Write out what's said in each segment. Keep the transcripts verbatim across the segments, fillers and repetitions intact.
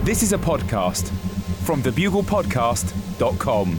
This is a podcast from the bugle podcast dot com.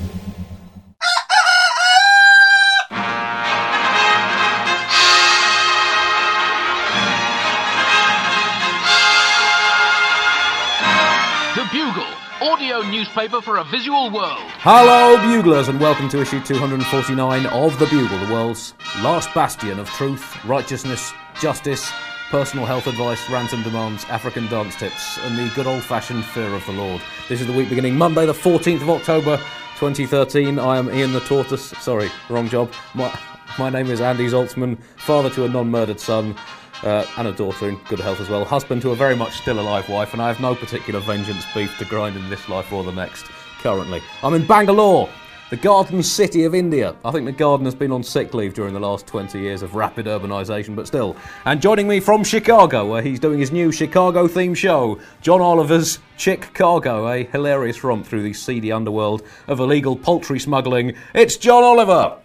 The Bugle, audio newspaper for a visual world. Hello, Buglers, and welcome to issue two hundred forty-nine of The Bugle, the world's last bastion of truth, righteousness, justice, personal health advice, ransom demands, African dance tips, and the good old-fashioned fear of the Lord. This is the week beginning Monday, the fourteenth of October, twenty thirteen. I am Ian the Tortoise. Sorry, wrong job. My, my name is Andy Zaltzman, father to a non-murdered son, Uh, and a daughter in good health as well, husband to a very much still alive wife, and I have no particular vengeance beef to grind in this life or the next, currently. I'm in Bangalore, the garden city of India. I think the garden has been on sick leave during the last twenty years of rapid urbanisation, but still. And joining me from Chicago, where he's doing his new Chicago-themed show, John Oliver's Chick Cargo, a hilarious romp through the seedy underworld of illegal poultry smuggling. It's John Oliver!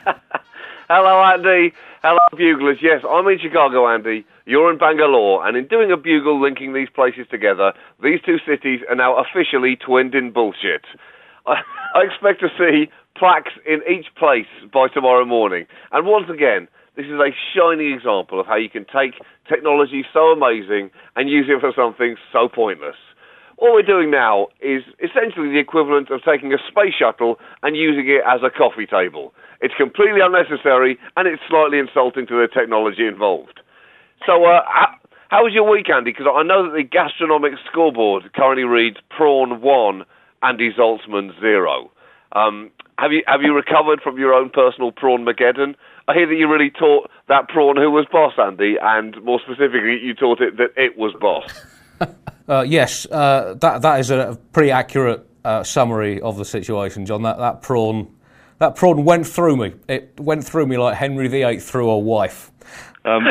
Hello, Andy. Hello, Buglers. Yes, I'm in Chicago, Andy. You're in Bangalore, and in doing a bugle linking these places together, these two cities are now officially twinned in bullshit. I, I expect to see plaques in each place by tomorrow morning. And once again, this is a shining example of how you can take technology so amazing and use it for something so pointless. What we're doing now is essentially the equivalent of taking a space shuttle and using it as a coffee table. It's completely unnecessary, and it's slightly insulting to the technology involved. So, uh, how was your week, Andy? Because I know that the gastronomic scoreboard currently reads prawn one, Andy Zaltzman zero. Um, have you have you recovered from your own personal prawn-mageddon? I hear that you really taught that prawn who was boss, Andy, and more specifically, you taught it that it was boss. uh, yes, uh, that that is a pretty accurate uh, summary of the situation, John. That that prawn. That prawn went through me. It went through me like Henry the Eighth through a wife. Um,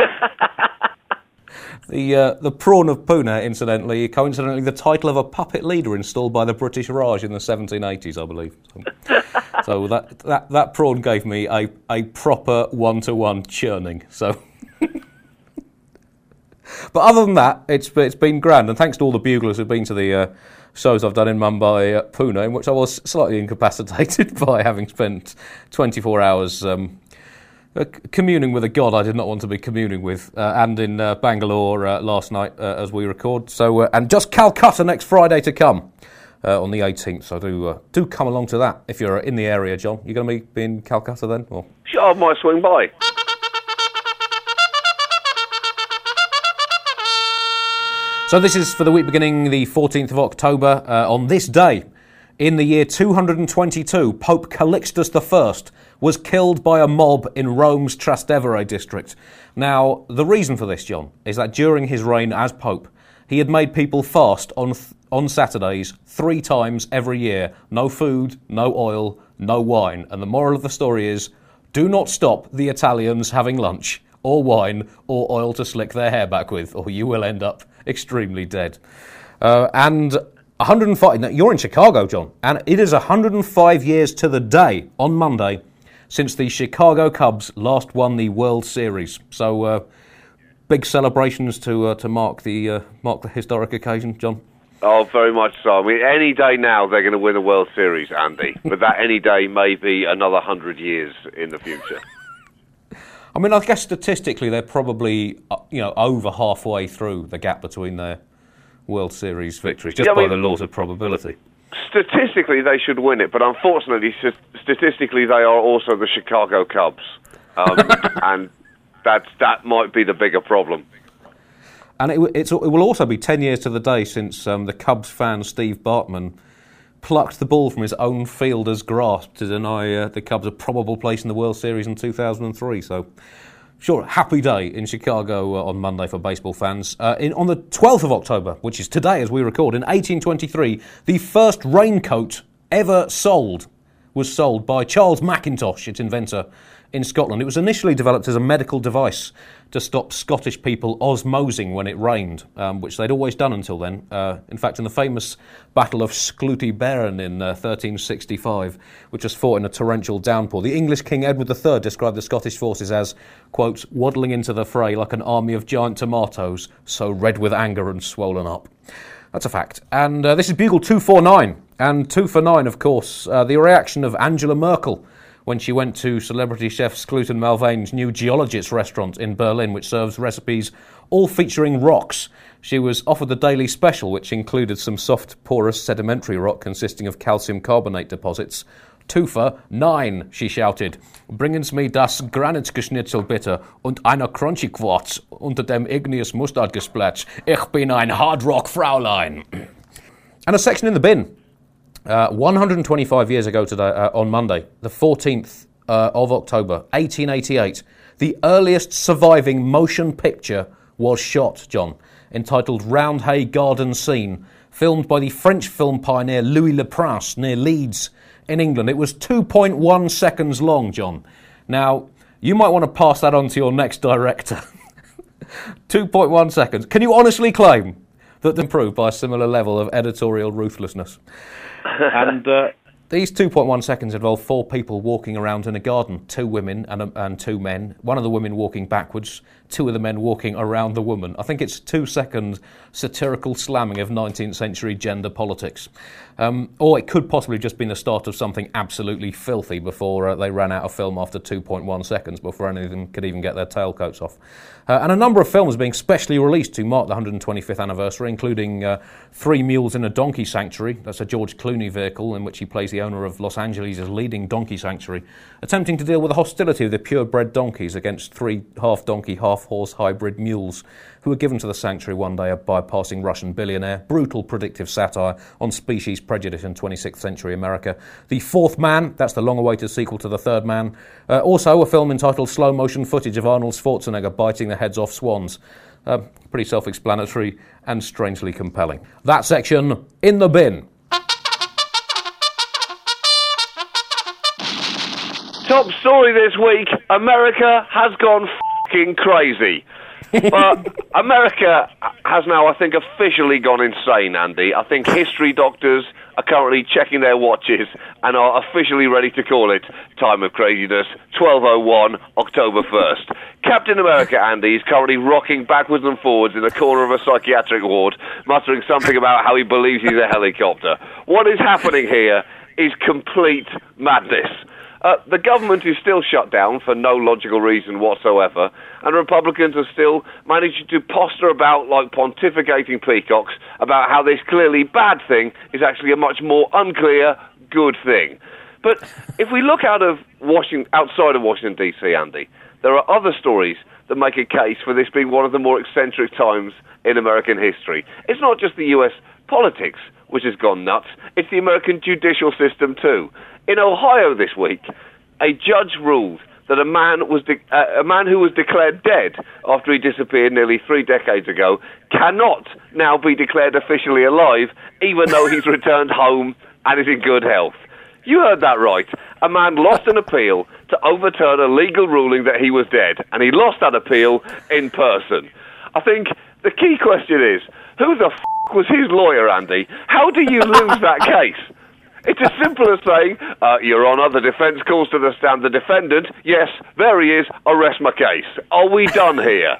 the uh, the prawn of Pune, incidentally, coincidentally, the title of a puppet leader installed by the British Raj in the seventeen eighties, I believe. So, so that, that that prawn gave me a, a proper one-to-one churning. So, but other than that, it's it's been grand, and thanks to all the buglers who've been to the Uh, shows I've done in Mumbai, uh, Pune, in which I was slightly incapacitated by having spent twenty-four hours um, uh, communing with a god I did not want to be communing with, uh, and in uh, Bangalore uh, last night uh, as we record. So, uh, and just Calcutta next Friday to come uh, on the eighteenth. So do uh, do come along to that if you're in the area, John. You're going to be in Calcutta then? Or? Sure, I might swing by. So this is for the week beginning the fourteenth of October. Uh, on this day, in the year two hundred twenty-two, Pope Calixtus the First was killed by a mob in Rome's Trastevere district. Now, the reason for this, John, is that during his reign as Pope, he had made people fast on th- on Saturdays three times every year. No food, no oil, no wine. And the moral of the story is, do not stop the Italians having lunch, or wine, or oil to slick their hair back with, or you will end up extremely dead. Uh, and one hundred five, now you're in Chicago, John, and it is one hundred five years to the day on Monday since the Chicago Cubs last won the World Series. So uh, big celebrations to uh, to mark the uh, mark the historic occasion, John. Oh, very much so. I mean, any day now they're going to win a World Series, Andy. But that any day may be another hundred years in the future. I mean, I guess statistically they're probably, you know, over halfway through the gap between their World Series victories, just yeah, I by mean, the laws of probability. Statistically, they should win it, but unfortunately, statistically, they are also the Chicago Cubs, um, and that's that might be the bigger problem. And it, it's, it will also be ten years to the day since um, the Cubs fan Steve Bartman plucked the ball from his own fielder's grasp to deny uh, the Cubs a probable place in the World Series in two thousand three. So, sure, happy day in Chicago uh, on Monday for baseball fans. Uh, in, on the twelfth of October, which is today as we record, in eighteen twenty-three, the first raincoat ever sold was sold by Charles Mackintosh, its inventor, in Scotland. It was initially developed as a medical device to stop Scottish people osmosing when it rained, um, which they'd always done until then. Uh, in fact, in the famous Battle of Sclúti Beran in uh, thirteen sixty-five, which was fought in a torrential downpour, the English King Edward the Third described the Scottish forces as, quote, waddling into the fray like an army of giant tomatoes, so red with anger and swollen up. That's a fact. And uh, this is Bugle two forty-nine. And two for nine, of course, uh, the reaction of Angela Merkel when she went to celebrity chef Schluten Malvain's new Geologist restaurant in Berlin, which serves recipes all featuring rocks. She was offered the daily special, which included some soft, porous, sedimentary rock consisting of calcium carbonate deposits. Two for nine, she shouted. Bringen's me das Granitgeschnitzel bitte und eine Crunchy Quartz unter dem igneous Mustardgesplatsch. Ich bin ein Hard Rock Fraulein. And a section in the bin. Uh, one hundred twenty-five years ago today, uh, on Monday, the fourteenth uh, of October, eighteen eighty-eight, the earliest surviving motion picture was shot, John, entitled Roundhay Garden Scene, filmed by the French film pioneer Louis Le Prince near Leeds in England. It was two point one seconds long, John. Now, you might want to pass that on to your next director. two point one seconds. Can you honestly claim that improved by a similar level of editorial ruthlessness? And uh, these two point one seconds involve four people walking around in a garden, two women and, and two men, one of the women walking backwards, two of the men walking around the woman. I think it's two-second satirical slamming of nineteenth century gender politics. Um, or it could possibly just been the start of something absolutely filthy before uh, they ran out of film after two point one seconds, before any of them could even get their tailcoats off. Uh, and a number of films being specially released to mark the one hundred twenty-fifth anniversary, including uh, Three Mules in a Donkey Sanctuary. That's a George Clooney vehicle in which he plays the owner of Los Angeles' leading donkey sanctuary, attempting to deal with the hostility of the purebred donkeys against three half-donkey, half-horse hybrid mules who were given to the sanctuary one day by a passing Russian billionaire. Brutal predictive satire on species prejudice in twenty-sixth century America. The Fourth Man, that's the long-awaited sequel to The Third Man. Uh, also a film entitled Slow-Motion Footage of Arnold Schwarzenegger biting the heads off swans. Uh, pretty self-explanatory and strangely compelling. That section in the bin. Top story this week, America has gone f***ing crazy. But America has now, I think, officially gone insane, Andy. I think history doctors are currently checking their watches and are officially ready to call it time of craziness, twelve oh one, October first. Captain America, Andy, is currently rocking backwards and forwards in the corner of a psychiatric ward, muttering something about how he believes he's a helicopter. What is happening here is complete madness. Uh, the government is still shut down for no logical reason whatsoever, and Republicans are still managing to posture about like pontificating peacocks about how this clearly bad thing is actually a much more unclear good thing. But if we look out of Washington, outside of Washington, D C, Andy, there are other stories that make a case for this being one of the more eccentric times in American history. It's not just the U S politics which has gone nuts, it's the American judicial system too. In Ohio this week, a judge ruled that a man was de- uh, a man who was declared dead after he disappeared nearly three decades ago cannot now be declared officially alive, even though he's returned home and is in good health. You heard that right. A man lost an appeal to overturn a legal ruling that he was dead, and he lost that appeal in person. I think the key question is, who the f*** was his lawyer, Andy? How do you lose that case? It's as simple as saying, uh, Your Honour, the defence calls to the stand the defendant. Yes, there he is. Arrest my case. Are we done here?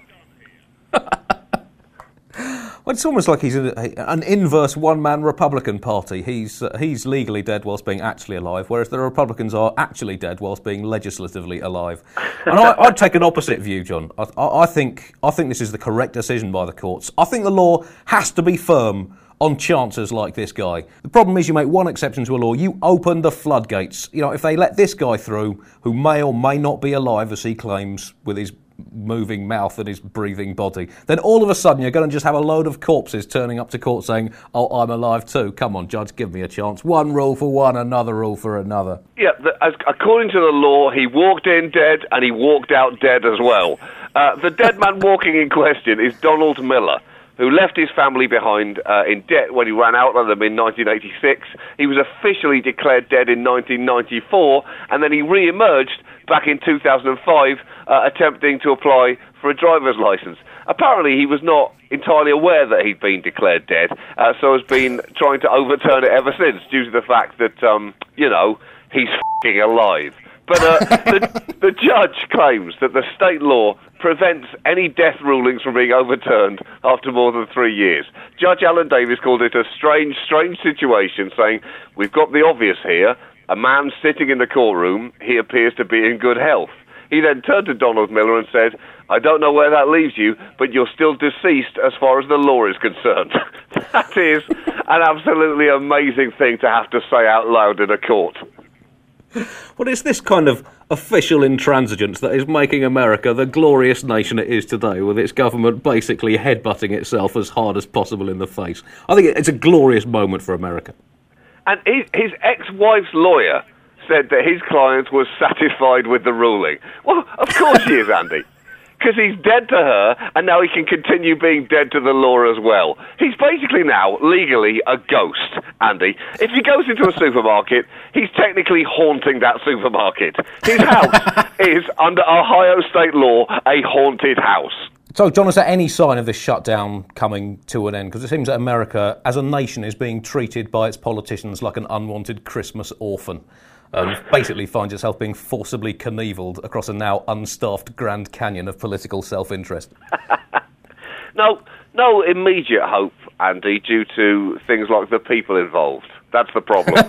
Well, it's almost like he's a, an inverse one-man Republican Party. He's uh, he's legally dead whilst being actually alive, whereas the Republicans are actually dead whilst being legislatively alive. And I, I'd take an opposite view, John. I, I, I think I think this is the correct decision by the courts. I think the law has to be firm on chances like this guy. The problem is you make one exception to a law, you open the floodgates. You know, if they let this guy through, who may or may not be alive, as he claims with his moving mouth and his breathing body, then all of a sudden you're going to just have a load of corpses turning up to court saying, oh, I'm alive too. Come on, Judge, give me a chance. One rule for one, another rule for another. Yeah, the, as, according to the law, he walked in dead and he walked out dead as well. Uh, the dead man walking in question is Donald Miller, who left his family behind uh, in debt when he ran out of them in nineteen eighty-six. He was officially declared dead in nineteen ninety-four, and then he re-emerged back in two thousand five, uh, attempting to apply for a driver's license. Apparently, he was not entirely aware that he'd been declared dead, uh, so has been trying to overturn it ever since, due to the fact that, um, you know, he's f***ing alive. But uh, the, the judge claims that the state law prevents any death rulings from being overturned after more than three years. Judge Alan Davis called it a strange, strange situation, saying, we've got the obvious here. A man sitting in the courtroom, he appears to be in good health. He then turned to Donald Miller and said, I don't know where that leaves you, but you're still deceased as far as the law is concerned. That is an absolutely amazing thing to have to say out loud in a court. Well, it's this kind of official intransigence that is making America the glorious nation it is today, with its government basically headbutting itself as hard as possible in the face. I think it's a glorious moment for America. And his, his ex-wife's lawyer said that his client was satisfied with the ruling. Well, of course he is, Andy. Because he's dead to her, and now he can continue being dead to the law as well. He's basically now, legally, a ghost, Andy. If he goes into a supermarket, he's technically haunting that supermarket. His house is, under Ohio state law, a haunted house. So, John, is there any sign of this shutdown coming to an end? Because it seems that America, as a nation, is being treated by its politicians like an unwanted Christmas orphan. And basically finds itself being forcibly Knieveled across a now unstaffed Grand Canyon of political self-interest. no, no immediate hope, Andy, due to things like the people involved. That's the problem.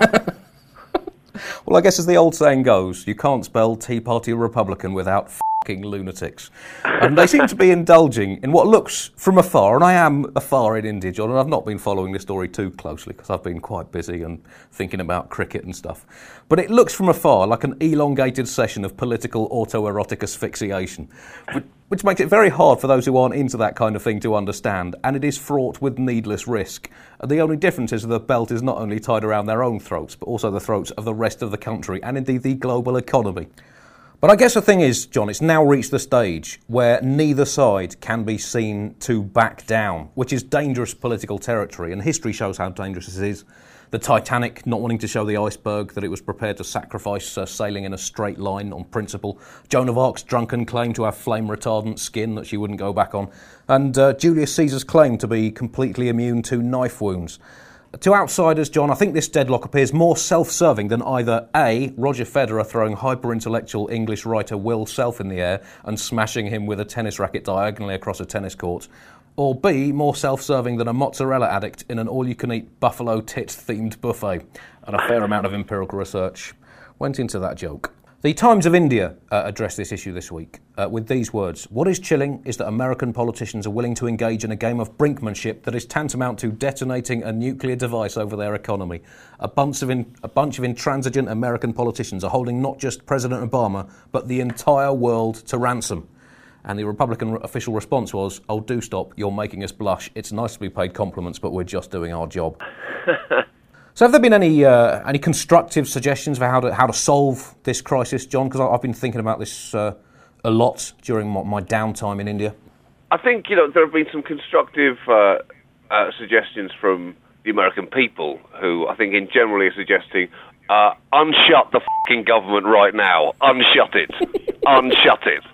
Well, I guess as the old saying goes, you can't spell Tea Party Republican without f***ing lunatics. And they seem to be indulging in what looks from afar, and I am afar in India, John, and I've not been following this story too closely because I've been quite busy and thinking about cricket and stuff. But it looks from afar like an elongated session of political autoerotic asphyxiation, which, which makes it very hard for those who aren't into that kind of thing to understand, and it is fraught with needless risk. And the only difference is that the belt is not only tied around their own throats, but also the throats of the rest of the country, and indeed the global economy. But I guess the thing is, John, it's now reached the stage where neither side can be seen to back down, which is dangerous political territory, and history shows how dangerous this is. The Titanic not wanting to show the iceberg that it was prepared to sacrifice uh, sailing in a straight line on principle. Joan of Arc's drunken claim to have flame-retardant skin that she wouldn't go back on. And uh, Julius Caesar's claim to be completely immune to knife wounds. To outsiders, John, I think this deadlock appears more self-serving than either A, Roger Federer throwing hyper-intellectual English writer Will Self in the air and smashing him with a tennis racket diagonally across a tennis court, or B, more self-serving than a mozzarella addict in an all-you-can-eat buffalo tit-themed buffet. And a fair amount of empirical research went into that joke. The Times of India uh, addressed this issue this week uh, with these words. What is chilling is that American politicians are willing to engage in a game of brinkmanship that is tantamount to detonating a nuclear device over their economy. A bunch of in, a bunch of intransigent American politicians are holding not just President Obama, but the entire world to ransom. And the Republican official response was, oh, do stop, you're making us blush. It's nice to be paid compliments, but we're just doing our job. So have there been any uh, any constructive suggestions for how to how to solve this crisis, John? Because I've been thinking about this uh, a lot during my, my downtime in India. I think, you know, there have been some constructive uh, uh, suggestions from the American people, who I think in generally are suggesting, uh, unshut the fucking government right now. Unshut it. Unshut it.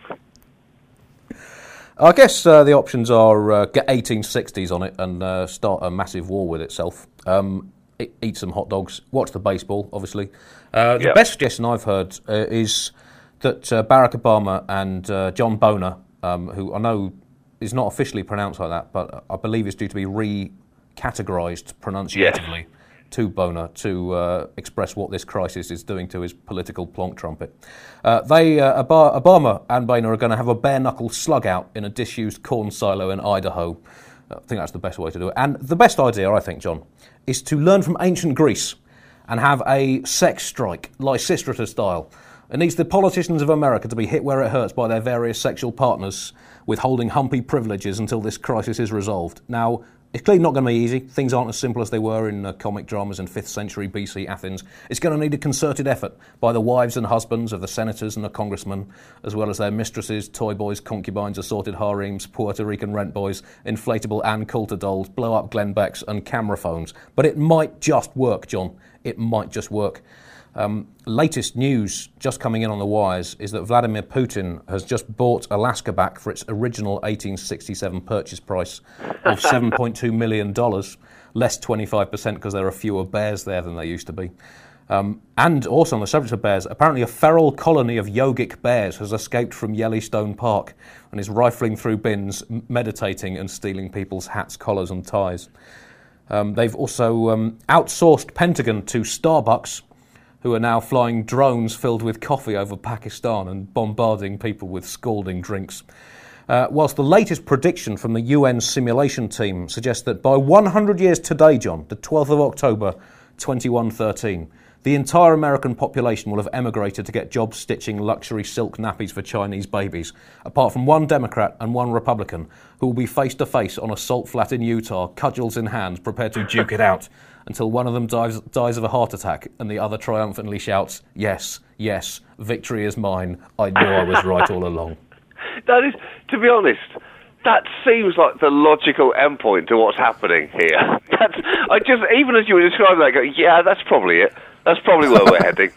I guess uh, the options are uh, get eighteen sixties on it and uh, start a massive war with itself. Um, eat some hot dogs, watch the baseball, obviously. Uh, the yep. best suggestion I've heard uh, is that uh, Barack Obama and uh, John Boehner, um, who I know is not officially pronounced like that, but I believe is due to be recategorised pronunciatively yes. to Boehner to uh, express what this crisis is doing to his political plonk trumpet. Uh, they, uh, Obama and Boehner are going to have a bare-knuckle slug out in a disused corn silo in Idaho. I think that's the best way to do it. And the best idea, I think, John, is to learn from ancient Greece and have a sex strike, Lysistrata style. It needs the politicians of America to be hit where it hurts by their various sexual partners, withholding humpy privileges until this crisis is resolved. Now, it's clearly not going to be easy. Things aren't as simple as they were in uh, comic dramas in fifth century B C Athens. It's going to need a concerted effort by the wives and husbands of the senators and the congressmen, as well as their mistresses, toy boys, concubines, assorted harems, Puerto Rican rent boys, inflatable Ann Coulter dolls, blow-up Glenn Becks and camera phones. But it might just work, John. It might just work. Um, latest news just coming in on the wires is that Vladimir Putin has just bought Alaska back for its original eighteen sixty-seven purchase price of seven point two million dollars, less twenty-five percent because there are fewer bears there than there used to be. Um, and also on the subject of bears, apparently a feral colony of yogic bears has escaped from Yellowstone Park and is rifling through bins, meditating and stealing people's hats, collars and ties. Um, they've also um, outsourced Pentagon to Starbucks, who are now flying drones filled with coffee over Pakistan and bombarding people with scalding drinks. Uh, whilst the latest prediction from the U N simulation team suggests that by one hundred years today, John, the twelfth of October, twenty-one thirteen, the entire American population will have emigrated to get jobs stitching luxury silk nappies for Chinese babies, apart from one Democrat and one Republican, who will be face-to-face on a salt flat in Utah, cudgels in hand, prepared to duke it out, until one of them dies, dies of a heart attack and the other triumphantly shouts, "Yes, yes, victory is mine. I knew I was right all along." That is, to be honest, that seems like the logical endpoint to what's happening here. That's, I just, even as you were describing that, I go, yeah, that's probably it. That's probably where we're heading.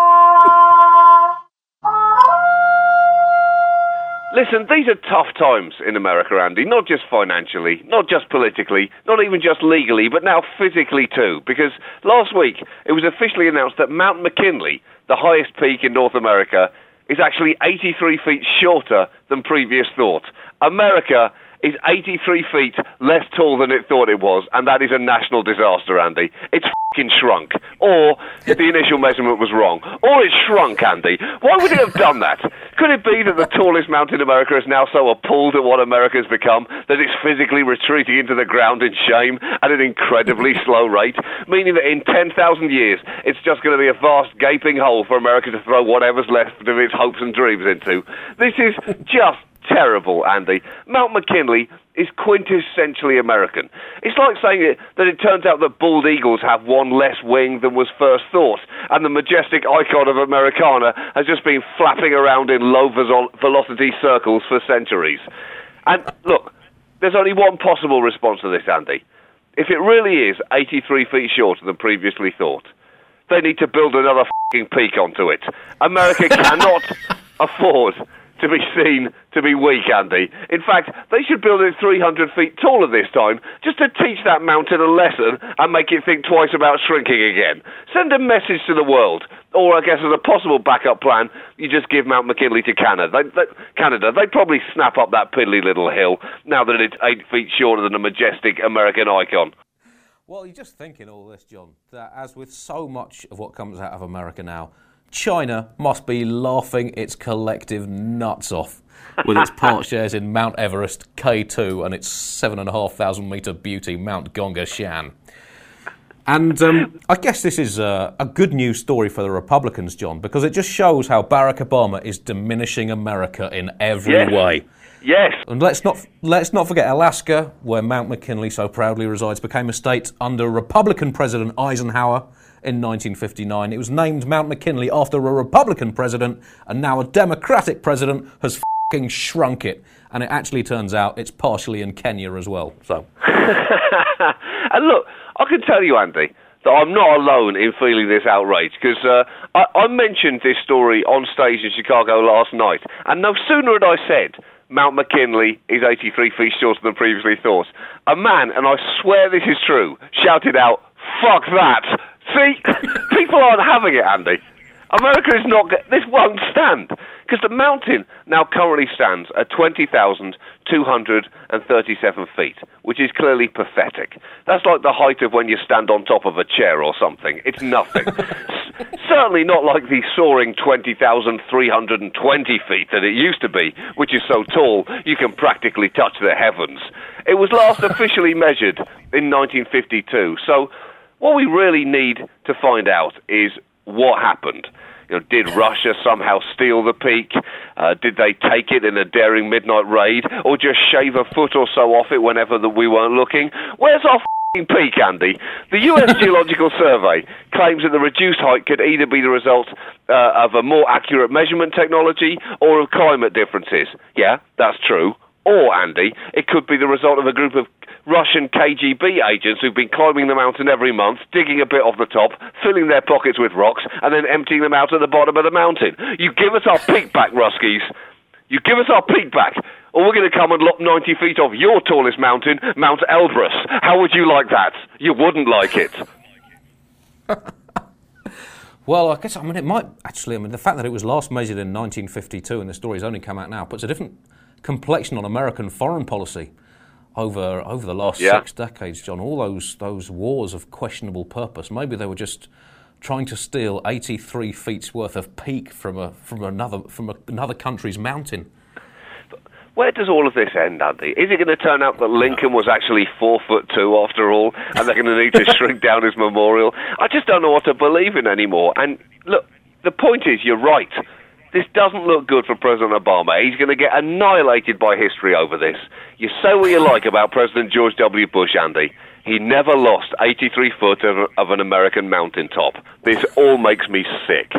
Listen, these are tough times in America, Andy, not just financially, not just politically, not even just legally, but now physically too, because last week it was officially announced that Mount McKinley, the highest peak in North America, is actually eighty-three feet shorter than previous thought. America is eighty-three feet less tall than it thought it was, and that is a national disaster, Andy. It's f***ing shrunk. Or the initial measurement was wrong. Or it shrunk, Andy. Why would it have done that? Could it be that the tallest mountain in America is now so appalled at what America has become that it's physically retreating into the ground in shame at an incredibly slow rate, meaning that in ten thousand years it's just going to be a vast gaping hole for America to throw whatever's left of its hopes and dreams into? This is just terrible, Andy. Mount McKinley is quintessentially American. It's like saying it, that it turns out that bald eagles have one less wing than was first thought, and the majestic icon of Americana has just been flapping around in low velocity circles for centuries. And look, there's only one possible response to this, Andy. If it really is eighty-three feet shorter than previously thought, they need to build another f***ing peak onto it. America cannot afford to be seen to be weak, Andy. In fact, they should build it three hundred feet taller this time, just to teach that mountain a lesson and make it think twice about shrinking again. Send a message to the world. Or, I guess, as a possible backup plan, you just give Mount McKinley to Canada. They, they, Canada. They'd probably snap up that piddly little hill, now that it's eight feet shorter than a majestic American icon. Well, you're just thinking all this, John, that as with so much of what comes out of America now, China must be laughing its collective nuts off with its part shares in Mount Everest, K two, and its seven and a half thousand metre beauty, Mount Gonga Shan. And um, I guess this is a, a good news story for the Republicans, John, because it just shows how Barack Obama is diminishing America in every yes. way. Yes. And let's not let's not forget Alaska, where Mount McKinley so proudly resides, became a state under Republican President Eisenhower in nineteen fifty-nine. It was named Mount McKinley after a Republican president, and now a Democratic president has f***ing shrunk it. And it actually turns out it's partially in Kenya as well. So, and look, I can tell you, Andy, that I'm not alone in feeling this outrage, because uh, I, I mentioned this story on stage in Chicago last night, and no sooner had I said Mount McKinley is eighty-three feet shorter than previously thought, a man, and I swear this is true, shouted out, "Fuck that!" See, people aren't having it, Andy. America is not... This won't stand. Because the mountain now currently stands at twenty thousand two hundred thirty-seven feet, which is clearly pathetic. That's like the height of when you stand on top of a chair or something. It's nothing. S- certainly not like the soaring twenty thousand three hundred twenty feet that it used to be, which is so tall you can practically touch the heavens. It was last officially measured in nineteen fifty-two, so what we really need to find out is what happened. You know, did Russia somehow steal the peak? Uh, did they take it in a daring midnight raid? Or just shave a foot or so off it whenever the, we weren't looking? Where's our f***ing peak, Andy? The U S Geological Survey claims that the reduced height could either be the result uh, of a more accurate measurement technology or of climate differences. Yeah, that's true. Or, Andy, it could be the result of a group of Russian K G B agents who've been climbing the mountain every month, digging a bit off the top, filling their pockets with rocks, and then emptying them out at the bottom of the mountain. You give us our peak back, Ruskies. You give us our peak back, or we're going to come and lop ninety feet off your tallest mountain, Mount Elbrus. How would you like that? You wouldn't like it. Well, I guess, I mean, it might actually, I mean, the fact that it was last measured in nineteen fifty-two and the story's only come out now puts a different complexion on American foreign policy over over the last yeah. six decades, John. All those those wars of questionable purpose. Maybe they were just trying to steal eighty-three feet's worth of peak from a from another from a, another country's mountain. Where does all of this end, Andy? Is it going to turn out that Lincoln was actually four foot two after all, and they're going to need to shrink down his memorial? I just don't know what to believe in anymore. And look, the point is, you're right. This doesn't look good for President Obama. He's going to get annihilated by history over this. You say what you like about President George W. Bush, Andy. He never lost eighty-three foot of, of an American mountaintop. This all makes me sick.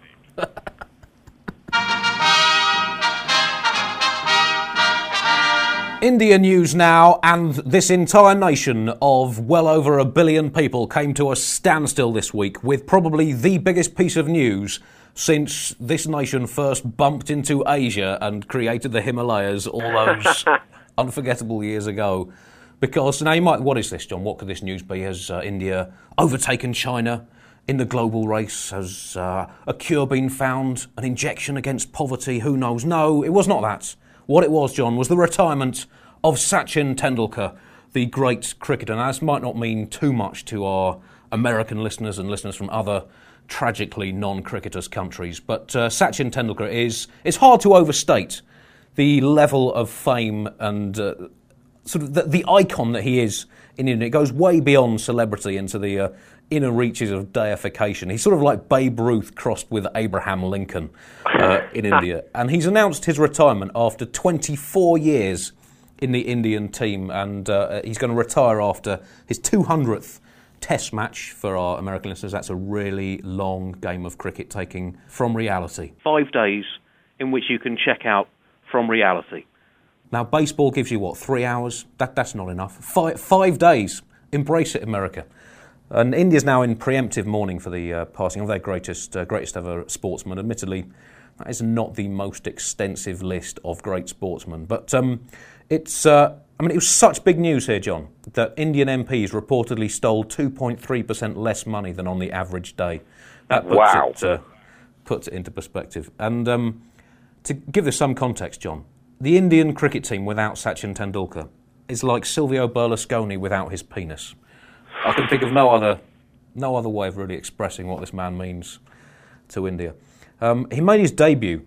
India news now, and this entire nation of well over a billion people came to a standstill this week with probably the biggest piece of news since this nation first bumped into Asia and created the Himalayas all those unforgettable years ago. Because now you might, what is this, John? What could this news be? Has uh, India overtaken China in the global race? Has uh, a cure been found? An injection against poverty? Who knows? No, it was not that. What it was, John, was the retirement of Sachin Tendulkar, the great cricketer. Now, this might not mean too much to our American listeners and listeners from other tragically non-cricketers countries, but uh, Sachin Tendulkar is, it's hard to overstate the level of fame and uh, sort of the, the icon that he is in India. It goes way beyond celebrity into the uh, inner reaches of deification. He's sort of like Babe Ruth crossed with Abraham Lincoln uh, in India. And he's announced his retirement after twenty-four years in the Indian team, and uh, he's going to retire after his two hundredth Test match. For our American listeners, that's a really long game of cricket taking from reality. Five days in which you can check out from reality. Now, baseball gives you, what, three hours? That That's not enough. Five, five days. Embrace it, America. And India's now in preemptive mourning for the uh, passing of their greatest uh, greatest ever sportsman. Admittedly, that is not the most extensive list of great sportsmen. But um, it's, uh, I mean, it was such big news here, John, that Indian M Ps reportedly stole two point three percent less money than on the average day. That puts, wow. it, uh, puts it into perspective. And um, to give this some context, John, the Indian cricket team without Sachin Tendulkar is like Silvio Berlusconi without his penis. I can think of no other no other way of really expressing what this man means to India. Um, he made his debut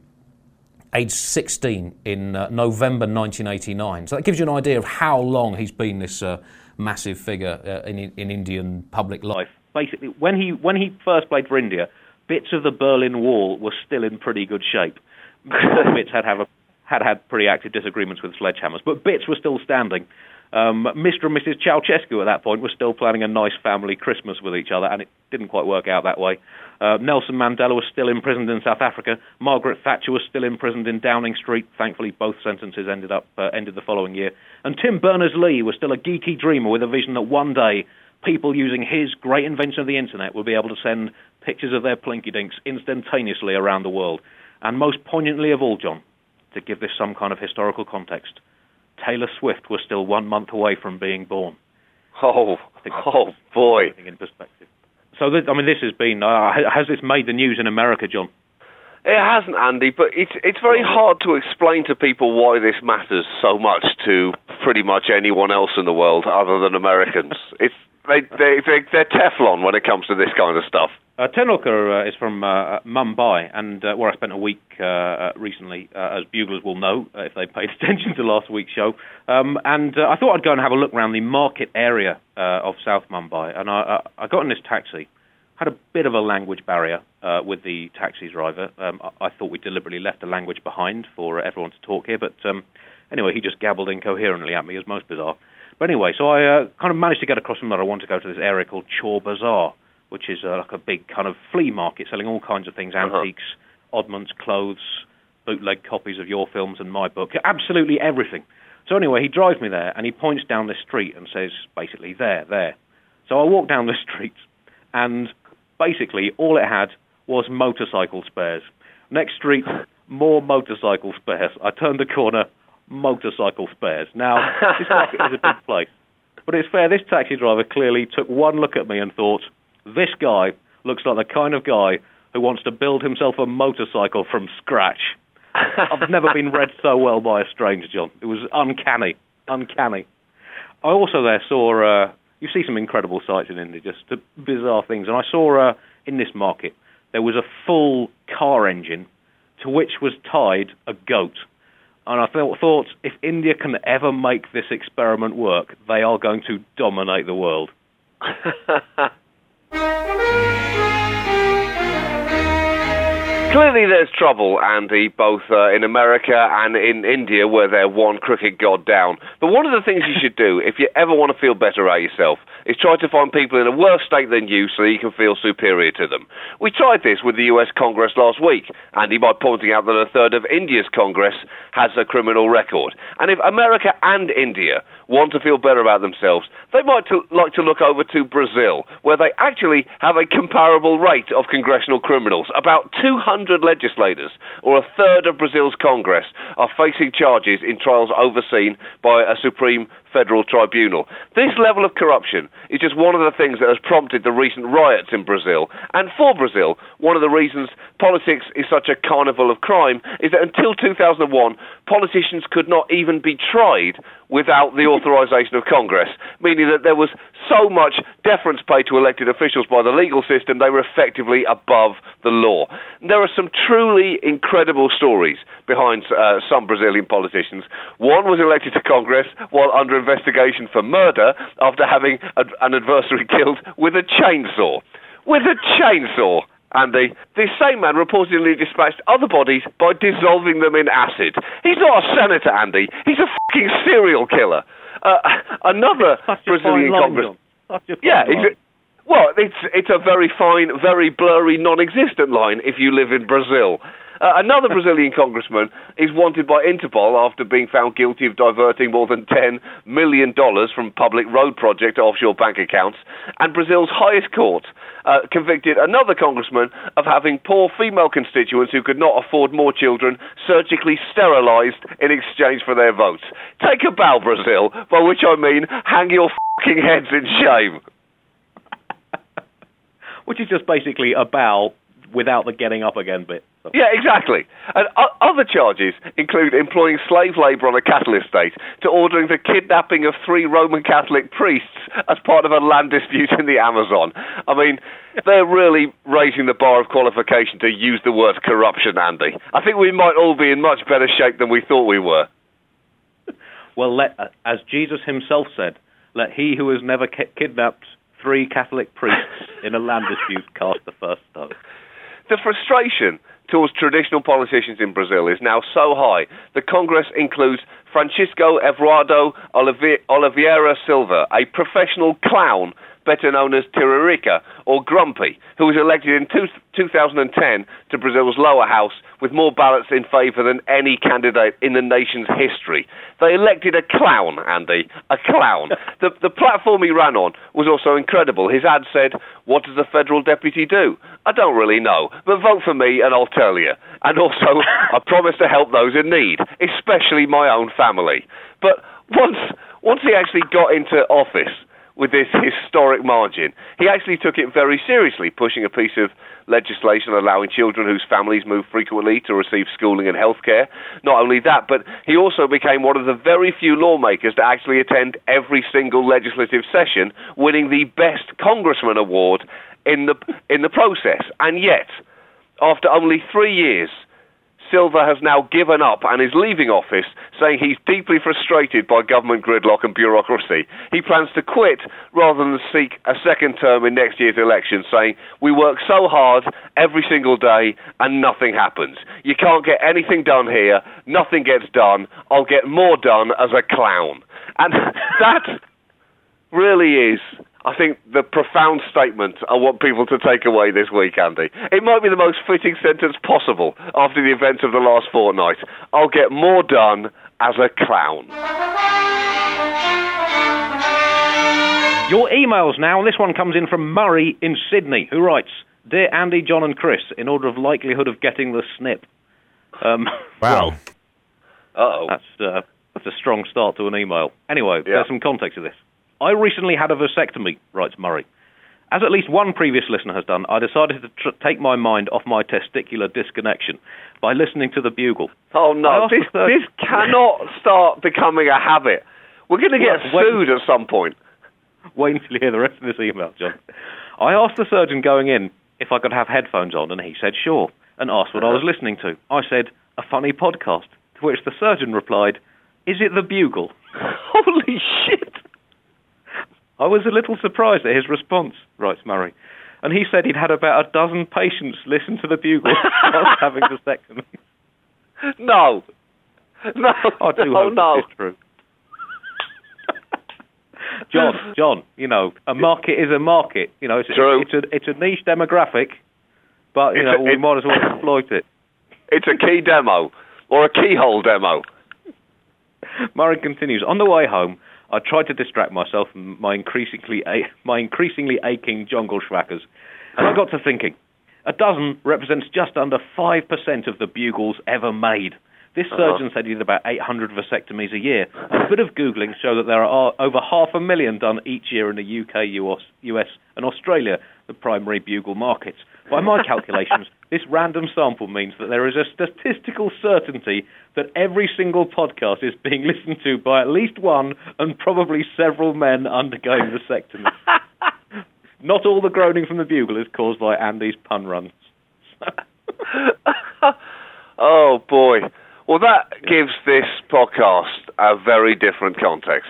aged sixteen in uh, November nineteen eighty-nine. So that gives you an idea of how long he's been this uh, massive figure uh, in, in Indian public life. Basically, when he when he first played for India, bits of the Berlin Wall were still in pretty good shape. Bits had, have a, had had pretty active disagreements with sledgehammers, but bits were still standing. Um, Mister and Missus Ceausescu at that point were still planning a nice family Christmas with each other, and it didn't quite work out that way. Uh, Nelson Mandela was still imprisoned in South Africa. Margaret Thatcher was still imprisoned in Downing Street. Thankfully, both sentences ended up uh, ended the following year. And Tim Berners-Lee was still a geeky dreamer with a vision that one day people using his great invention of the internet would be able to send pictures of their plinky-dinks instantaneously around the world. And most poignantly of all, John, to give this some kind of historical context, Taylor Swift was still one month away from being born. Oh, oh boy. In perspective. So, th- I mean, this has been, uh, has this made the news in America, John? It hasn't, Andy, but it's it's very hard to explain to people why this matters so much to pretty much anyone else in the world other than Americans. It's they, they, they, they're Teflon when it comes to this kind of stuff. Uh, Tendulkar uh, is from uh, Mumbai, and uh, where I spent a week uh, uh, recently, uh, as buglers will know uh, if they paid attention to last week's show. Um, and uh, I thought I'd go and have a look around the market area uh, of South Mumbai. And I, I, I got in this taxi, had a bit of a language barrier uh, with the taxi driver. Um, I, I thought we deliberately left the language behind for everyone to talk here, but um, anyway, he just gabbled incoherently at me, as most bizarre. But anyway, so I uh, kind of managed to get across from that. I want to go to this area called Chor Bazaar, which is uh, like a big kind of flea market selling all kinds of things, uh-huh. antiques, oddments, clothes, bootleg copies of your films and my book, absolutely everything. So anyway, he drives me there, and he points down the street and says, basically, there, there. So I walk down the street, and basically all it had was motorcycle spares. Next street, more motorcycle spares. I turned the corner, motorcycle spares. Now, this market is a big place, but it's fair, this taxi driver clearly took one look at me and thought, this guy looks like the kind of guy who wants to build himself a motorcycle from scratch. I've never been read so well by a stranger, John. It was uncanny. Uncanny. I also there saw, uh, you see some incredible sights in India, just bizarre things. And I saw uh, in this market, there was a full car engine to which was tied a goat. And I th- thought, if India can ever make this experiment work, they are going to dominate the world. Clearly there's trouble, Andy, both uh, in America and in India, where they're one cricket god down. But one of the things you should do, if you ever want to feel better about yourself, is try to find people in a worse state than you so you can feel superior to them. We tried this with the U S Congress last week, Andy, by pointing out that a third of India's Congress has a criminal record. And if America and India want to feel better about themselves, they might to, like to look over to Brazil, where they actually have a comparable rate of congressional criminals. About two hundred legislators, or a third of Brazil's Congress, are facing charges in trials overseen by a Supreme Federal Tribunal. This level of corruption is just one of the things that has prompted the recent riots in Brazil. And for Brazil, one of the reasons politics is such a carnival of crime is that until two thousand one, politicians could not even be tried without the authorization of Congress, meaning that there was so much deference paid to elected officials by the legal system, they were effectively above the law. There are some truly incredible stories behind uh, some Brazilian politicians. One was elected to Congress while under investigation for murder after having a, an adversary killed with a chainsaw. With a chainsaw! Andy, this same man reportedly dispatched other bodies by dissolving them in acid. He's not a senator, Andy. He's a fucking serial killer. Uh, another Brazilian Congress... Yeah, he's a, well, it's it's a very fine, very blurry, non-existent line if you live in Brazil. Uh, another Brazilian congressman is wanted by Interpol after being found guilty of diverting more than ten million dollars from public road project to offshore bank accounts. And Brazil's highest court uh, convicted another congressman of having poor female constituents who could not afford more children surgically sterilised in exchange for their votes. Take a bow, Brazil, by which I mean hang your fucking heads in shame. Which is just basically a bow without the getting up again bit. So. Yeah, exactly. And o- other charges include employing slave labour on a cattle estate to ordering the kidnapping of three Roman Catholic priests as part of a land dispute in the Amazon. I mean, they're really raising the bar of qualification to use the word corruption, Andy. I think we might all be in much better shape than we thought we were. Well, let, as Jesus himself said, let he who has never ki- kidnapped three Catholic priests in a land dispute cast the first stone. The frustration towards traditional politicians in Brazil is now so high that Congress includes Francisco Eduardo Oliveira Silva, a professional clown better known as Tiririca, or Grumpy, who was elected in two, two thousand ten to Brazil's lower house with more ballots in favour than any candidate in the nation's history. They elected a clown, Andy, a clown. the, the platform he ran on was also incredible. His ad said, "What does the federal deputy do? I don't really know, but vote for me and I'll tell you. And also, I promise to help those in need, especially my own family." But once, once he actually got into office with this historic margin, he actually took it very seriously, pushing a piece of legislation allowing children whose families move frequently to receive schooling and healthcare. Not only that, but he also became one of the very few lawmakers to actually attend every single legislative session, winning the Best Congressman award in the in the process. And yet, after only three years, Silva has now given up and is leaving office, saying he's deeply frustrated by government gridlock and bureaucracy. He plans to quit rather than seek a second term in next year's election, saying, "We work so hard every single day and nothing happens. You can't get anything done here. Nothing gets done. I'll get more done as a clown." And that really is, I think, the profound statement I want people to take away this week, Andy. It might be the most fitting sentence possible after the events of the last fortnight. I'll get more done as a clown. Your emails now, and this one comes in from Murray in Sydney, who writes, "Dear Andy, John and Chris, in order of likelihood of getting the snip." Um, wow. Well, Uh-oh. That's, uh, that's a strong start to an email. Anyway, Yeah. there's some context to this. "I recently had a vasectomy," writes Murray, as at least one previous listener has done, I decided to tr- take my mind off my testicular disconnection by listening to the Bugle. Oh, no, this, the... this cannot start becoming a habit. We're going to get well, sued wait, at some point. Wait until you hear the rest of this email, John. I asked the surgeon going in if I could have headphones on, and he said sure, and asked what I was listening to. I said, a funny podcast, to which the surgeon replied, is it the Bugle? Holy shit! I was a little surprised at his response, writes Murray, and he said he'd had about a dozen patients listen to the Bugle whilst having vasectomy. No. No, I do no, hope no. it's true. John, John, you know, a market is a market. You know, it's, True. it's, a, it's a niche demographic, but, you it's know, a, we it, might as well exploit it. It's a key demo, or a keyhole demo. Murray continues, on the way home, I tried to distract myself from my increasingly my increasingly aching jungle schwackers, and I got to thinking, a dozen represents just under five percent of the Bugles ever made. This surgeon uh-huh. said he did about eight hundred vasectomies a year. A bit of Googling showed that there are over half a million done each year in the U K, U S and Australia, the primary Bugle markets. By my calculations, this random sample means that there is a statistical certainty that every single podcast is being listened to by at least one and probably several men undergoing vasectomy. Not all the groaning from the Bugle is caused by Andy's pun runs. Oh, boy. Well, that gives this podcast a very different context.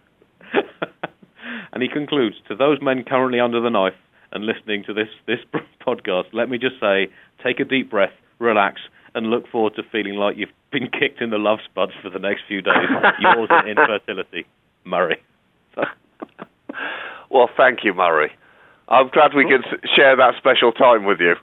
And he concludes, to those men currently under the knife and listening to this, this podcast, let me just say, take a deep breath, relax, and look forward to feeling like you've been kicked in the love spuds for the next few days. Yours in infertility, Murray. Well, thank you, Murray. I'm glad we could share that special time with you.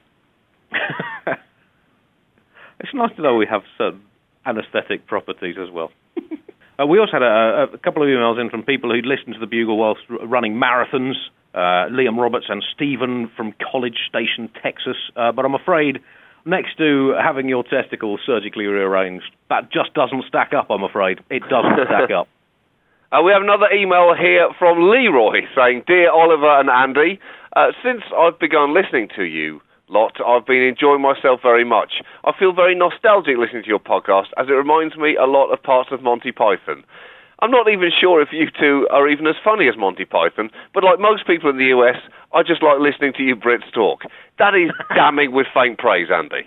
It's nice to know we have certain anaesthetic properties as well. uh, we also had a, a couple of emails in from people who'd listened to the Bugle whilst r- running marathons, uh, Liam Roberts and Stephen from College Station, Texas. Uh, but I'm afraid, next to having your testicles surgically rearranged, that just doesn't stack up, I'm afraid. It doesn't stack up. Uh, we have another email here from Leroy saying, Dear Oliver and Andy, uh, since I've begun listening to you lot, I've been enjoying myself very much. I feel very nostalgic listening to your podcast, as it reminds me a lot of parts of Monty Python. I'm not even sure if you two are even as funny as Monty Python, but like most people in the U S, I just like listening to you Brits talk. That is damning with faint praise, Andy.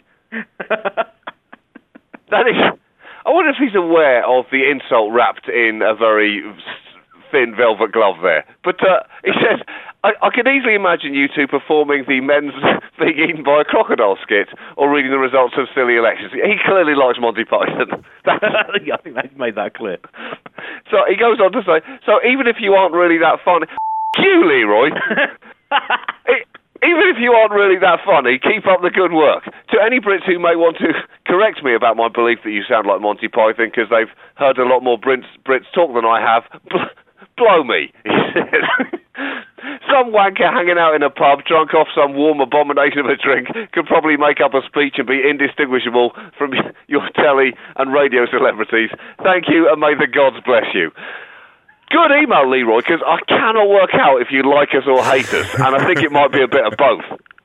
That is... I wonder if he's aware of the insult wrapped in a very thin velvet glove there. But uh, he says, I, I can easily imagine you two performing the men's being eaten by a crocodile skit or reading the results of silly elections. He clearly likes Monty Python. I think they've made that clear. So he goes on to say, so even if you aren't really that funny... F*** you, Leroy! it, Even if you aren't really that funny, keep up the good work. To any Brits who may want to correct me about my belief that you sound like Monty Python because they've heard a lot more Brits, Brits talk than I have, bl- blow me, he says. Some wanker hanging out in a pub, drunk off some warm abomination of a drink, could probably make up a speech and be indistinguishable from your telly and radio celebrities. Thank you, and may the gods bless you. Good email, Leroy, because I cannot work out if you like us or hate us, and I think it might be a bit of both.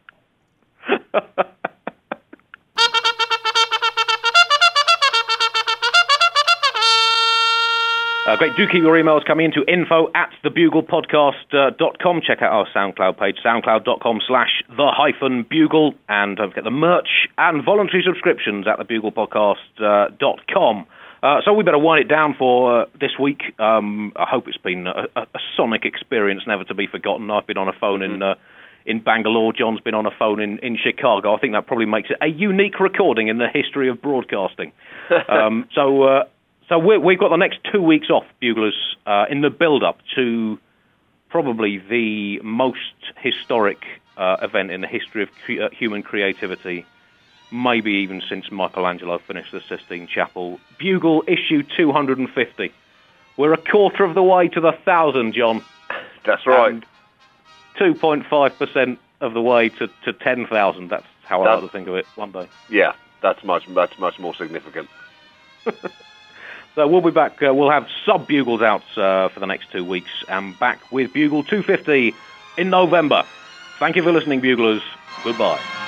uh, great. Do keep your emails coming into info at thebuglepodcast dot com. Check out our SoundCloud page, soundcloud.com slash the hyphen bugle, and don't forget the merch and voluntary subscriptions at thebuglepodcast dot com. Uh, so we better wind it down for uh, this week. Um, I hope it's been a, a, a sonic experience never to be forgotten. I've been on a phone in uh, in Bangalore. John's been on a phone in, in Chicago. I think that probably makes it a unique recording in the history of broadcasting. um, so uh, so we're, we've got the next two weeks off, Buglers, uh, in the build-up to probably the most historic uh, event in the history of cre- uh, human creativity, maybe even since Michelangelo finished the Sistine Chapel. Bugle issue two hundred fifty. We're a quarter of the way to the thousand, John. That's right. And two point five percent of the way to, to ten thousand. That's how I like to think of it one day. Yeah, that's much, much, much more significant. So we'll be back. Uh, we'll have sub-Bugles out uh, for the next two weeks, and back with Bugle two fifty in November. Thank you for listening, Buglers. Goodbye.